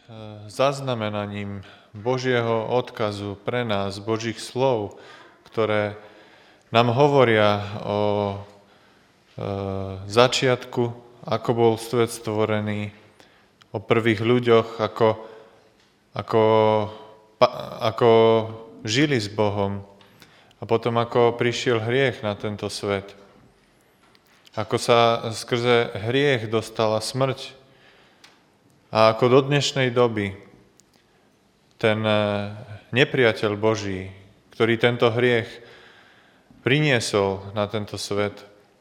zaznamenaním Božieho odkazu pre nás, Božích slov, ktoré nám hovoria o začiatku, ako bol svet stvorený, o prvých ľuďoch, ako žili s Bohom a potom ako prišiel hriech na tento svet. Ako sa skrze hriech dostala smrť a ako do dnešnej doby ten nepriateľ Boží, ktorý tento hriech priniesol na tento svet,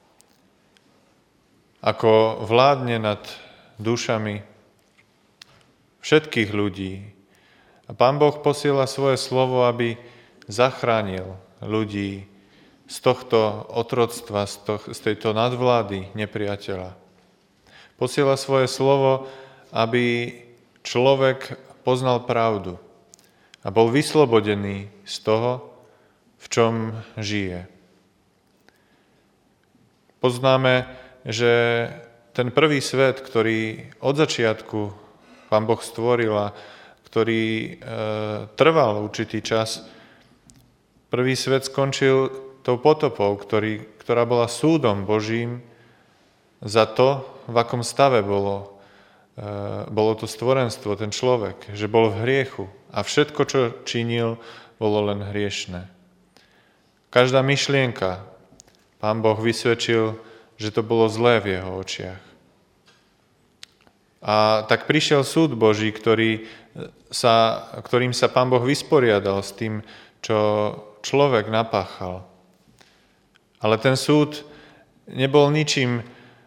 ako vládne nad dušami všetkých ľudí. A Pán Boh posiela svoje slovo, aby zachránil ľudí z tohto otroctva, z tejto nadvlády nepriateľa. Posiela svoje slovo, aby človek poznal pravdu a bol vyslobodený z toho, v čom žije. Poznáme, že ten prvý svet, ktorý od začiatku Pán Boh stvoril a ktorý trval určitý čas, prvý svet skončil tou potopou, ktorá bola súdom Božím za to, v akom stave bolo to stvorenstvo, ten človek, že bol v hriechu a všetko, čo činil, bolo len hriešne. Každá myšlienka, Pán Boh vysvedčil, že to bolo zlé v jeho očiach. A tak prišiel súd Boží, ktorým sa Pán Boh vysporiadal s tým, čo človek napáchal. Ale ten súd nebol ničím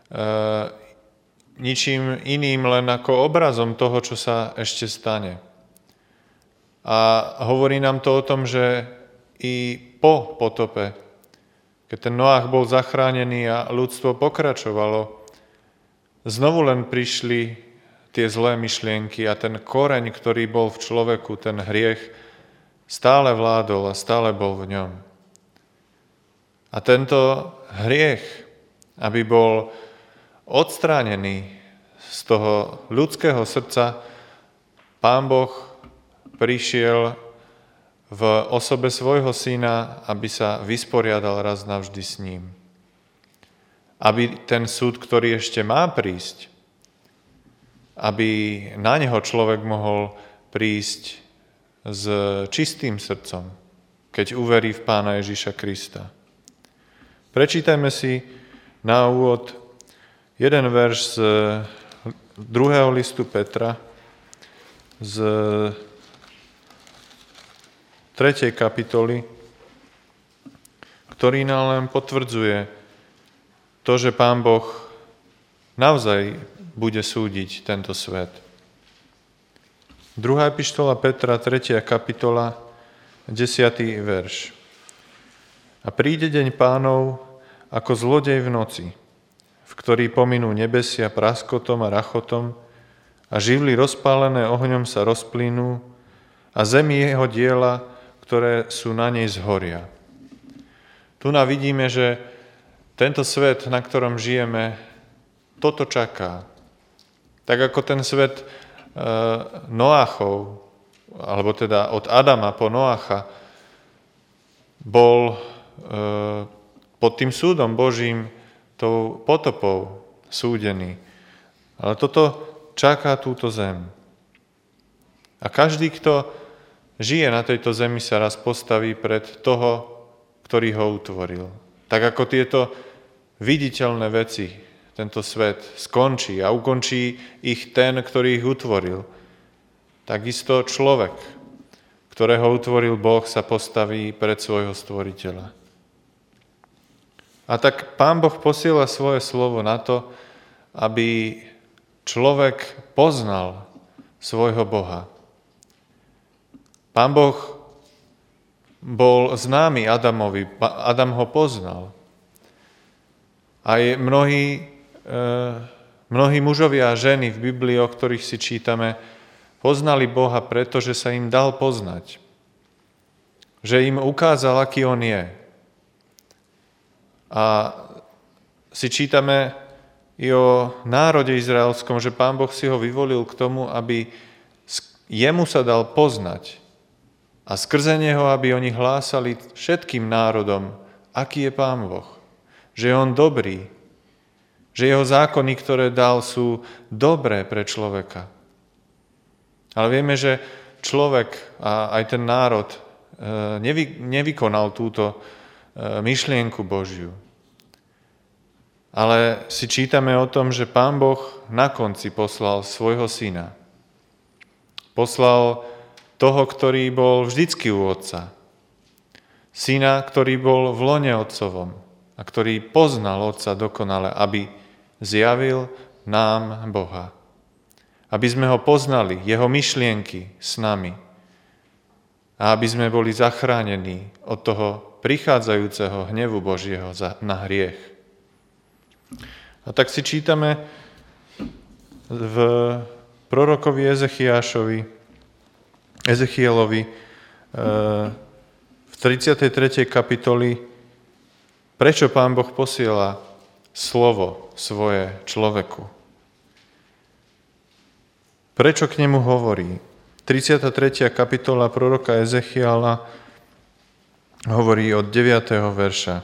iným, len ako obrazom toho, čo sa ešte stane. A hovorí nám to o tom, že i po potope, keď ten Noach bol zachránený a ľudstvo pokračovalo, znovu len prišli tie zlé myšlienky a ten koreň, ktorý bol v človeku, ten hriech, stále vládol a stále bol v ňom. A tento hriech, aby bol odstránený z toho ľudského srdca, Pán Boh prišiel v osobe svojho syna, aby sa vysporiadal raz navždy s ním. Aby ten súd, ktorý ešte má prísť, aby na neho človek mohol prísť s čistým srdcom, keď uverí v Pána Ježiša Krista. Prečítajme si na úvod jeden verš z 2. listu Petra, z 3. kapitoly, ktorý nám len potvrdzuje to, že Pán Boh naozaj bude súdiť tento svet. 2. epištola Petra, 3. kapitola, 10. verš. A príde deň Pánov ako zlodej v noci, v ktorý pominú nebesia praskotom a rachotom a živly rozpálené ohňom sa rozplynú a zemi jeho diela, ktoré sú na nej zhoria. Tu vidíme, že tento svet, na ktorom žijeme, toto čaká. Tak ako ten svet Noachov, alebo teda od Adama po Noacha, bol pod tým súdom Božím, tou potopou súdený. Ale toto čaká túto zem. A každý, kto žije na tejto zemi, sa raz postaví pred toho, ktorý ho utvoril. Tak ako tieto viditeľné veci, tento svet skončí a ukončí ich ten, ktorý ich utvoril. Takisto človek, ktorého utvoril Boh, sa postaví pred svojho stvoriteľa. A tak Pán Boh posiela svoje slovo na to, aby človek poznal svojho Boha. Pán Boh bol známy Adamovi, Adam ho poznal. Aj mnohí mužovia a ženy v Biblii, o ktorých si čítame, poznali Boha, pretože sa im dal poznať. Že im ukázal, aký on je. A si čítame i o národe izraelskom, že Pán Boh si ho vyvolil k tomu, aby jemu sa dal poznať a skrze neho, aby oni hlásali všetkým národom, aký je Pán Boh, že je on dobrý, že jeho zákony, ktoré dal, sú dobré pre človeka. Ale vieme, že človek a aj ten národ nevykonal túto myšlienku Božiu. Ale si čítame o tom, že Pán Boh na konci poslal svojho syna. Poslal toho, ktorý bol vždycky u Otca. Syna, ktorý bol v lone Otcovom a ktorý poznal Otca dokonale, aby zjavil nám Boha. Aby sme ho poznali, jeho myšlienky s nami. A aby sme boli zachránení od toho prichádzajúceho hnevu Božieho na hriech. A tak si čítame v prorokovi Ezechielovi v 33. kapitoli, prečo Pán Boh posiela slovo svoje človeku. Prečo k nemu hovorí? 33. kapitola proroka Ezechiela hovorí od 9. verša.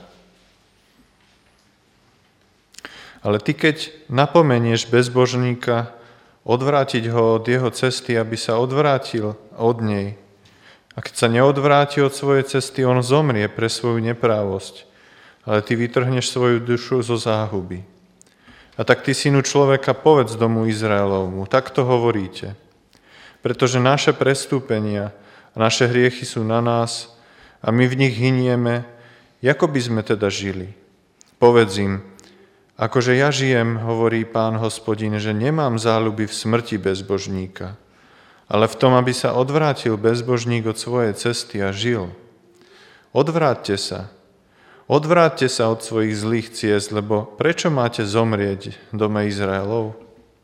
Ale ty, keď napomenieš bezbožníka, odvrátiť ho od jeho cesty, aby sa odvrátil od nej. A keď sa neodvráti od svojej cesty, on zomrie pre svoju neprávosť, ale ty vytrhneš svoju dušu zo záhuby. A tak ty, synu človeka, povedz domu Izraelovmu, takto hovoríte, pretože naše prestúpenia a naše hriechy sú na nás a my v nich hynieme, ako by sme teda žili. Povedz im, akože ja žijem, hovorí Pán Hospodin, že nemám záľuby v smrti bezbožníka, ale v tom, aby sa odvrátil bezbožník od svojej cesty a žil. Odvráťte sa od svojich zlých ciest, lebo prečo máte zomrieť, dome Izraelov?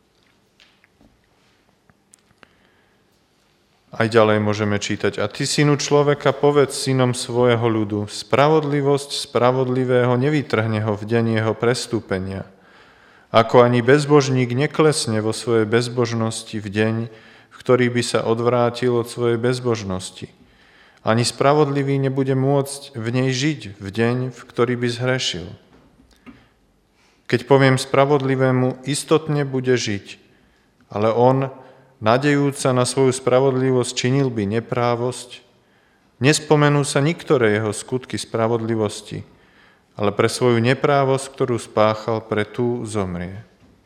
Aj ďalej môžeme čítať. A ty, synu človeka, povedz synom svojho ľudu, spravodlivosť spravodlivého nevytrhne ho v deň jeho prestúpenia. Ako ani bezbožník neklesne vo svojej bezbožnosti v deň, v ktorý by sa odvrátil od svojej bezbožnosti. Ani spravodlivý nebude môcť v nej žiť v deň, v ktorý by zhrešil. Keď poviem spravodlivému, istotne bude žiť, ale on, nadejúca na svoju spravodlivosť, činil by neprávosť, nespomenú sa niktoré jeho skutky spravodlivosti, ale pre svoju neprávosť, ktorú spáchal, pre tú zomrie.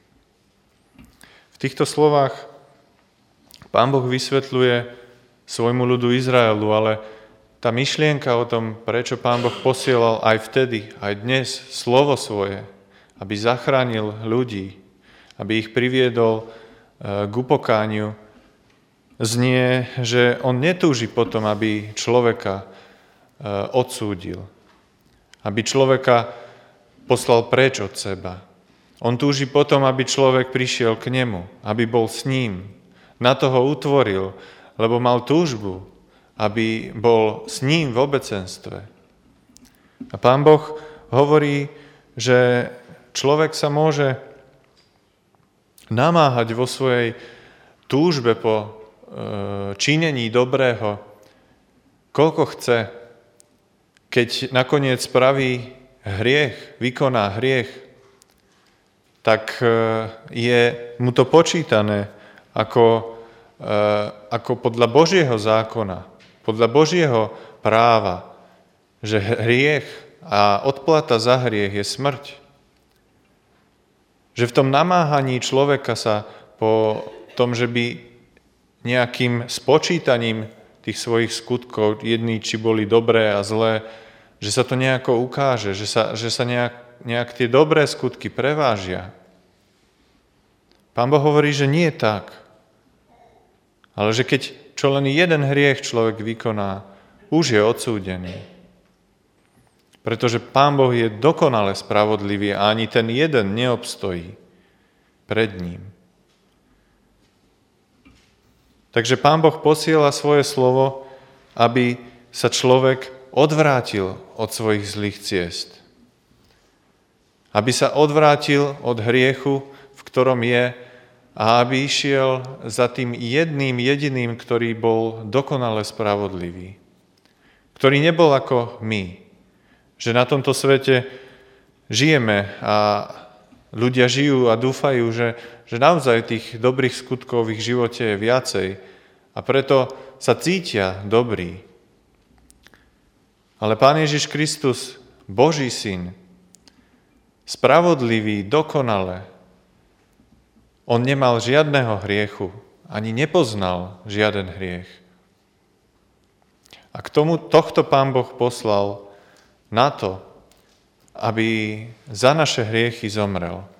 V týchto slovách Pán Boh vysvetľuje svojmu ľudu Izraelu, ale tá myšlienka o tom, prečo Pán Boh posielal aj vtedy, aj dnes slovo svoje, aby zachránil ľudí, aby ich priviedol k upokániu, znie, že on netúži potom, aby človeka odsúdil, aby človeka poslal preč od seba. On túži potom, aby človek prišiel k nemu, aby bol s ním. Na to ho utvoril, lebo mal túžbu, aby bol s ním v obecenstve. A Pán Boh hovorí, že človek sa môže namáhať vo svojej túžbe po činení dobrého, koľko chce, keď nakoniec spraví hriech, vykoná hriech, tak je mu to počítané ako podľa Božieho zákona, podľa Božieho práva, že hriech a odplata za hriech je smrť. Že v tom namáhaní človeka sa po tom, že by nejakým spočítaním tých svojich skutkov, jedný či boli dobré a zlé, že sa to nejako ukáže, že sa nejak tie dobré skutky prevážia. Pán Boh hovorí, že nie je tak. Ale že keď čo len jeden hriech človek vykoná, už je odsúdený. Pretože Pán Boh je dokonale spravodlivý a ani ten jeden neobstojí pred ním. Takže Pán Boh posiela svoje slovo, aby sa človek odvrátil od svojich zlých ciest. Aby sa odvrátil od hriechu, v ktorom je, a a aby išiel za tým jedným jediným, ktorý bol dokonale spravodlivý. Ktorý nebol ako my. Že na tomto svete žijeme a ľudia žijú a dúfajú, že naozaj tých dobrých skutkov v ich živote je viacej a preto sa cítia dobrí. Ale Pán Ježiš Kristus, Boží syn, spravodlivý, dokonale, on nemal žiadneho hriechu, ani nepoznal žiaden hriech. A k tomu tohto Pán Boh poslal na to, aby za naše hriechy zomrel.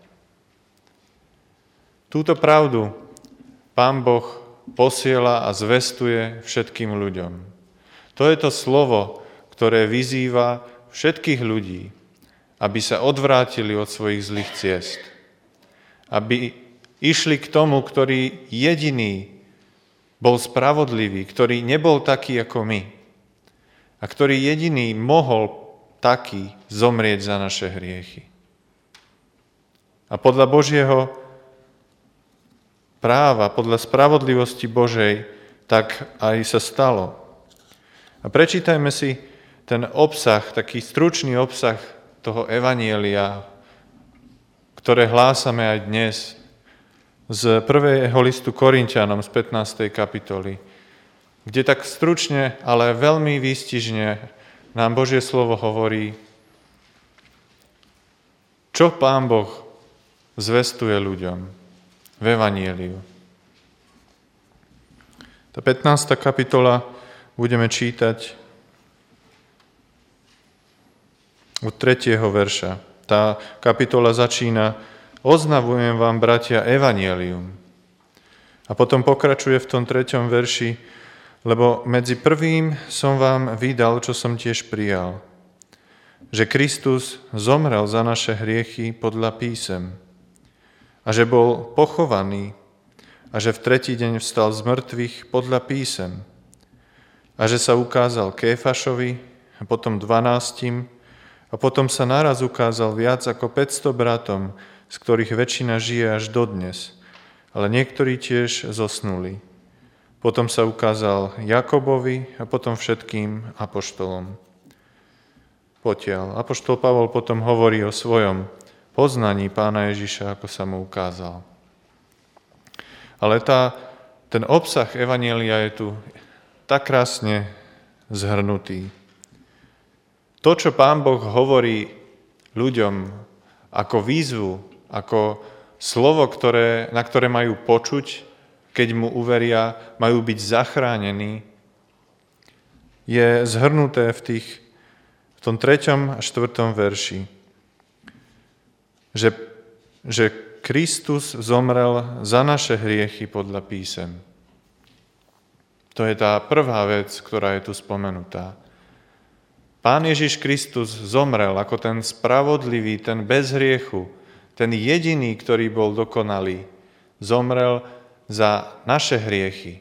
Túto pravdu Pán Boh posiela a zvestuje všetkým ľuďom. To je to slovo, ktoré vyzýva všetkých ľudí, aby sa odvrátili od svojich zlých ciest. Aby išli k tomu, ktorý jediný bol spravodlivý, ktorý nebol taký ako my a ktorý jediný mohol taký zomrieť za naše hriechy. A podľa Božieho práva, podľa spravodlivosti Božej, tak aj sa stalo. A prečítajme si ten obsah, taký stručný obsah toho evanjelia, ktoré hlásame aj dnes, z 1. listu Korinťanom z 15. kapitoly, kde tak stručne, ale veľmi výstižne nám Božie slovo hovorí, čo Pán Boh zvestuje ľuďom v evanjeliu. Tá 15. kapitola budeme čítať od 3. verša. Tá kapitola začína: Oznamujem vám, bratia, evanjelium. A potom pokračuje v tom 3. verši: Lebo medzi prvým som vám vydal, čo som tiež prijal, že Kristus zomrel za naše hriechy podľa písem a že bol pochovaný a že v tretí deň vstal z mŕtvych podľa písem a že sa ukázal Kéfašovi a potom 12 a potom sa naraz ukázal viac ako 500 bratom, z ktorých väčšina žije až dodnes, ale niektorí tiež zosnuli. Potom sa ukázal Jakobovi a potom všetkým apoštolom. Potiaľ. Apoštol Pavol potom hovorí o svojom poznaní Pána Ježiša, ako sa mu ukázal. Ale ten obsah evanjelia je tu tak krásne zhrnutý. To, čo Pán Boh hovorí ľuďom ako výzvu, ako slovo, na ktoré majú počuť, keď mu uveria, majú byť zachránení, je zhrnuté v tom 3. a 4. verši. Že Kristus zomrel za naše hriechy podľa písem. To je tá prvá vec, ktorá je tu spomenutá. Pán Ježiš Kristus zomrel ako ten spravodlivý, ten bez hriechu, ten jediný, ktorý bol dokonalý, zomrel za naše hriechy.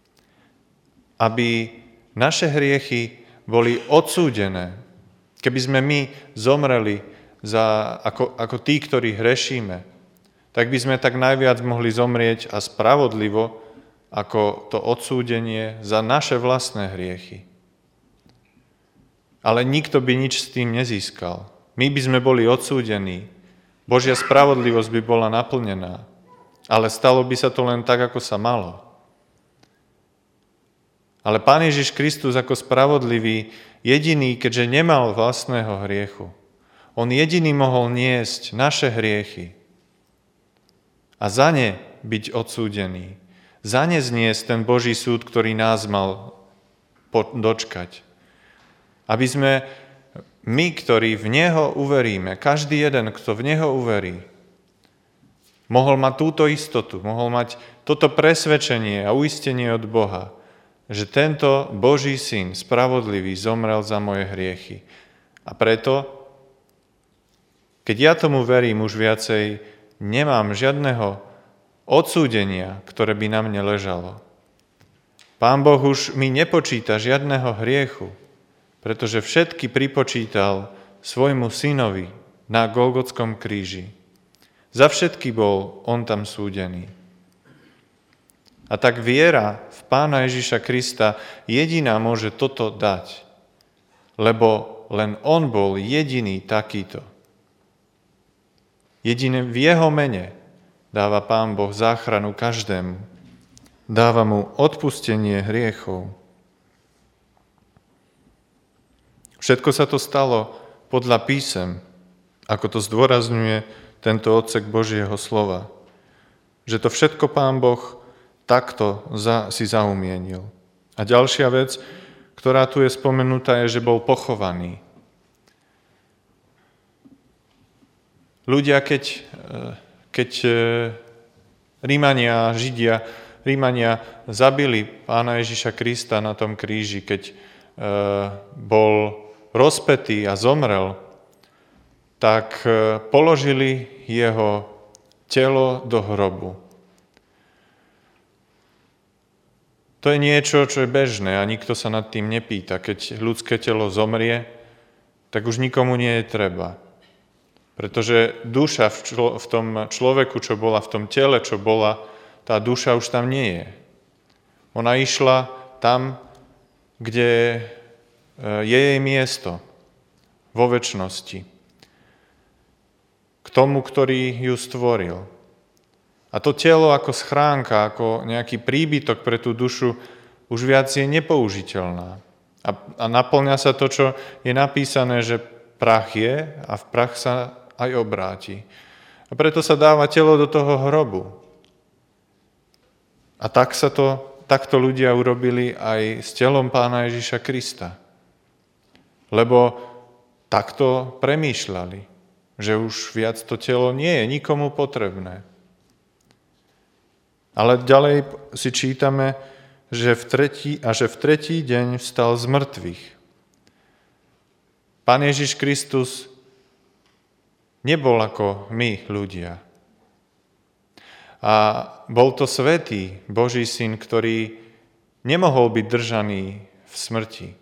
Aby naše hriechy boli odsúdené. Keby sme my zomreli ako tí, ktorí hrešíme, tak by sme tak najviac mohli zomrieť a spravodlivo ako to odsúdenie za naše vlastné hriechy. Ale nikto by nič s tým nezískal. My by sme boli odsúdení. Božia spravodlivosť by bola naplnená. Ale stalo by sa to len tak, ako sa malo. Ale Pán Ježiš Kristus ako spravodlivý, jediný, keďže nemal vlastného hriechu, on jediný mohol niesť naše hriechy a za ne byť odsúdený. Za ne zniesť ten Boží súd, ktorý nás mal dočkať. Aby sme my, ktorí v Neho uveríme, každý jeden, kto v Neho uverí, mohol mať túto istotu, mohol mať toto presvedčenie a uistenie od Boha, že tento Boží syn, spravodlivý, zomrel za moje hriechy. A preto, keď ja tomu verím už viacej, nemám žiadneho odsúdenia, ktoré by na mne ležalo. Pán Boh už mi nepočíta žiadneho hriechu, pretože všetky pripočítal svojmu synovi na Golgotskom kríži. Za všetky bol on tam súdený. A tak viera v Pána Ježiša Krista jediná môže toto dať, lebo len on bol jediný takýto. Jedine v jeho mene dáva Pán Boh záchranu každému. Dáva mu odpustenie hriechov. Všetko sa to stalo podľa písem, ako to zdôrazňuje tento odsek Božieho slova. Že to všetko Pán Boh takto si zaumienil. A ďalšia vec, ktorá tu je spomenutá, je, že bol pochovaný. Ľudia, keď Rímania zabili Pána Ježiša Krista na tom kríži, keď bol rozpätý a zomrel, tak položili jeho telo do hrobu. To je niečo, čo je bežné a nikto sa nad tým nepýta. Keď ľudské telo zomrie, tak už nikomu nie je treba. Pretože duša v tom človeku, čo bola v tom tele, čo bola, tá duša už tam nie je. Ona išla tam, kde je jej miesto, vo večnosti. K tomu, ktorý ju stvoril. A to telo ako schránka, ako nejaký príbytok pre tú dušu už viac je nepoužiteľná. A naplňa sa to, čo je napísané, že prach je a v prach sa aj obráti. A preto sa dáva telo do toho hrobu. A takto ľudia urobili aj s telom Pána Ježiša Krista. Lebo takto premýšľali, že už viac to telo nie je nikomu potrebné. Ale ďalej si čítame, že v tretí deň vstal z mŕtvych. Pán Ježiš Kristus nebol ako my, ľudia. A bol to svätý Boží syn, ktorý nemohol byť držaný v smrti,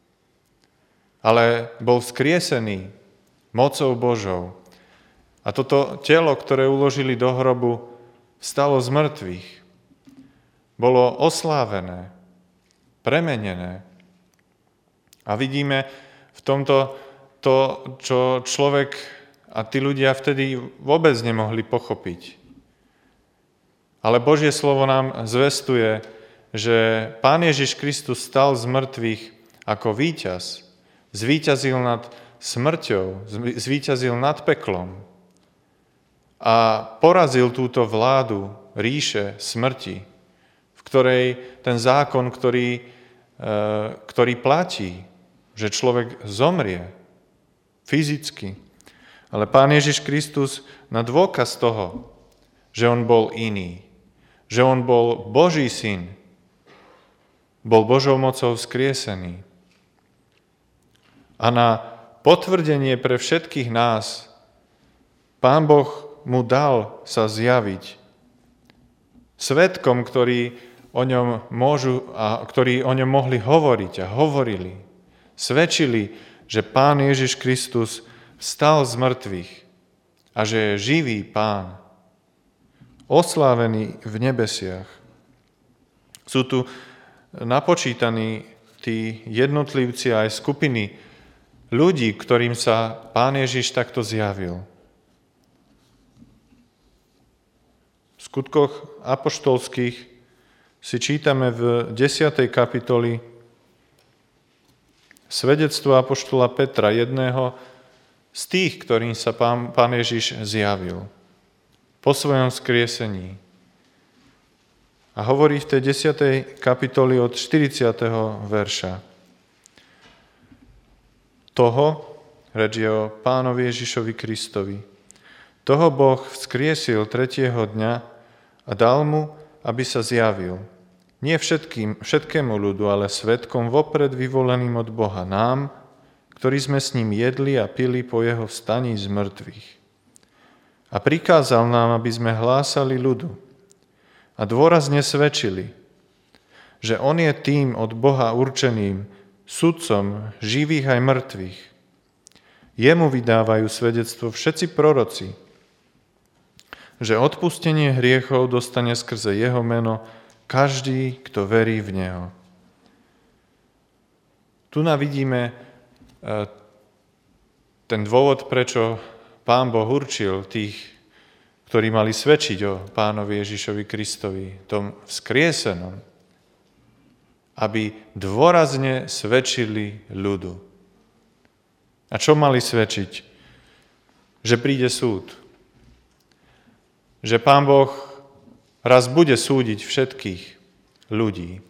ale bol vzkriesený mocou Božou. A toto telo, ktoré uložili do hrobu, vstalo z mŕtvych. Bolo oslávené, premenené. A vidíme v tomto to, čo človek a tí ľudia vtedy vôbec nemohli pochopiť. Ale Božie slovo nám zvestuje, že Pán Ježiš Kristus stal z mŕtvych ako víťaz. Zvíťazil nad smrťou, zvíťazil nad peklom a porazil túto vládu ríše smrti, v ktorej ten zákon, ktorý platí, že človek zomrie fyzicky. Ale Pán Ježiš Kristus na dôkaz toho, že on bol iný, že on bol Boží syn, bol Božou mocou vzkriesený. A na potvrdenie pre všetkých nás Pán Boh mu dal sa zjaviť svedkom, ktorí o ňom mohli hovoriť a hovorili. Svedčili, že Pán Ježiš Kristus vstal z mŕtvych a že je živý Pán, oslávený v nebesiach. Sú tu napočítaní tí jednotlivci a aj skupiny ľudí, ktorým sa Pán Ježiš takto zjavil. V skutkoch apoštolských si čítame v 10. kapitoli svedectvo apoštola Petra, jedného z tých, ktorým sa Pán Ježiš zjavil po svojom vzkriesení. A hovorí v tej 10. kapitoli od 40. verša. Toho, reč je o Pánovi Ježišovi Kristovi, toho Boh vzkriesil 3. dňa a dal mu, aby sa zjavil. Nie všetkému ľudu, ale svedkom vopred vyvoleným od Boha, nám, ktorí sme s ním jedli a pili po jeho vstaní z mŕtvych. A prikázal nám, aby sme hlásali ľudu a dôrazne svedčili, že on je tým od Boha určeným sudcom živých aj mŕtvych. Jemu vydávajú svedectvo všetci proroci, že odpustenie hriechov dostane skrze jeho meno každý, kto verí v Neho. Tu vidíme ten dôvod, prečo Pán Boh určil tých, ktorí mali svedčiť o Pánovi Ježišovi Kristovi, tom vzkriesenom, aby dôrazne svedčili ľudu. A čo mali svedčiť? Že príde súd. Že Pán Boh raz bude súdiť všetkých ľudí.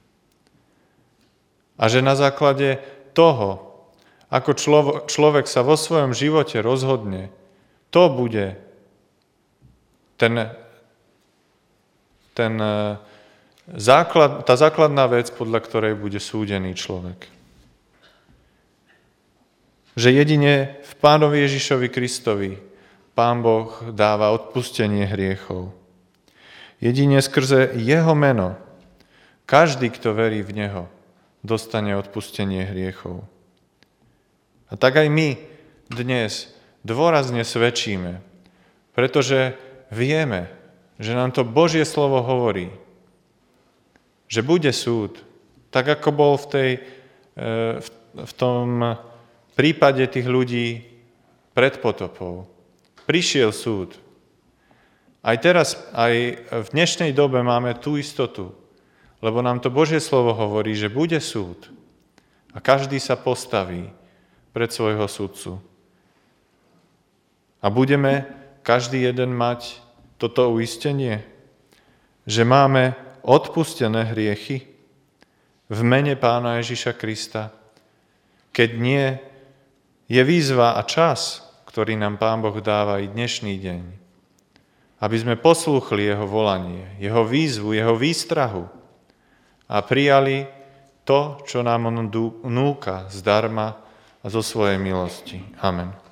A že na základe toho, ako človek sa vo svojom živote rozhodne, to bude tá základná vec, podľa ktorej bude súdený človek. Že jedine v Pánovi Ježišovi Kristovi Pán Boh dáva odpustenie hriechov. Jedine skrze jeho meno každý, kto verí v Neho, dostane odpustenie hriechov. A tak aj my dnes dôrazne svedčíme, pretože vieme, že nám to Božie slovo hovorí, že bude súd, tak ako bol v tom prípade tých ľudí pred potopou. Prišiel súd. Aj teraz, aj v dnešnej dobe máme tú istotu, lebo nám to Božie slovo hovorí, že bude súd a každý sa postaví pred svojho sudcu. A budeme každý jeden mať toto uistenie, že máme odpustené hriechy v mene Pána Ježiša Krista. Keď nie, je výzva a čas, ktorý nám Pán Boh dáva i dnešný deň, aby sme poslúchli jeho volanie, jeho výzvu, jeho výstrahu a prijali to, čo nám on núka zdarma a zo svojej milosti. Amen.